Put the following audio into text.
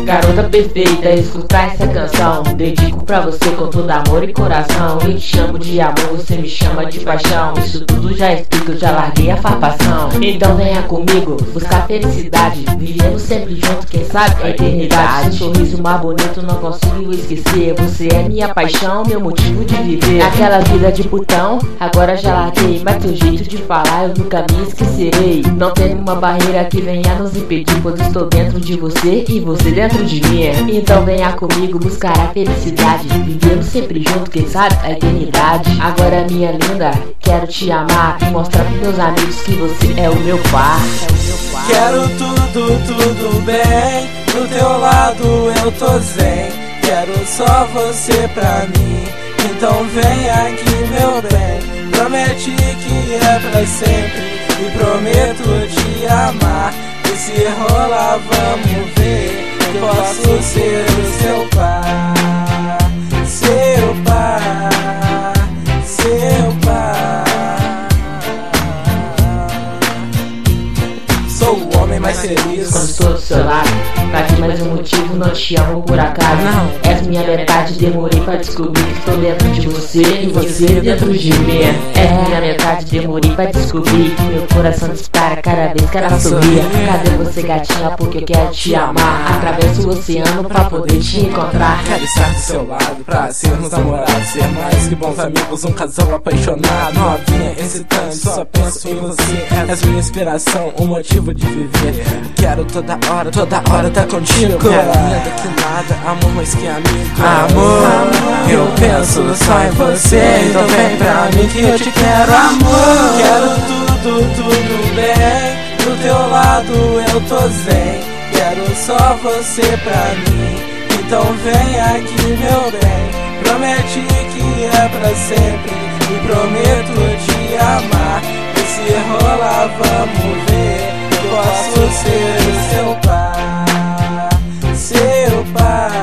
Garota perfeita, escutar essa canção. Dedico pra você com todo amor e coração. Eu te chamo de amor, você me chama de paixão. Isso tudo já explica, eu já larguei a farpação. Então venha comigo, buscar felicidade. Vivemos sempre junto, quem sabe a eternidade. Seu sorriso mais bonito, não consigo esquecer. Você é minha paixão, meu motivo de viver. Aquela vida de putão, agora já larguei. Mas teu jeito de falar eu nunca me esquecerei. Não tem uma barreira que venha nos impedir, pois estou dentro de você e você dentro de mim. Então venha comigo buscar a felicidade. Vivemos sempre junto, quem sabe a eternidade. Agora minha linda, quero te amar e mostrar pros meus amigos que você é o meu par. Quero tudo bem, do teu lado eu tô zen. Quero só você pra mim, então vem aqui meu bem. Promete que é pra sempre e prometo te amar. E se rolar vamos ver, eu posso ser o seu par. Seu par, seu par. Sou o homem mais feliz quando estou do seu lado. Pra que mais um motivo, não te amo por acaso. Não, és minha metade, demorei pra descobrir que estou dentro de você e você dentro de mim. És minha metade, demorei pra descobrir que meu coração dispara cada vez que ela sorria. Cadê você, gatinha, porque eu quero te amar. Atravesso o oceano pra poder te encontrar. Quero estar do seu lado pra sermos namorados, ser mais que bons amigos, um casal apaixonado. Novinha, excitante, só penso em você. És minha inspiração, um motivo de viver. Quero toda hora tá contigo. Nada que nada, amor mais que amigo. Amor, eu penso só em você. Então vem pra mim que eu te quero, amor. Quero tudo bem, do teu lado eu tô zen. Quero só você pra mim, então vem aqui meu bem. Promete que é pra sempre e prometo te amar. E se rolar vamos ver, eu posso ser o seu par. Seu par.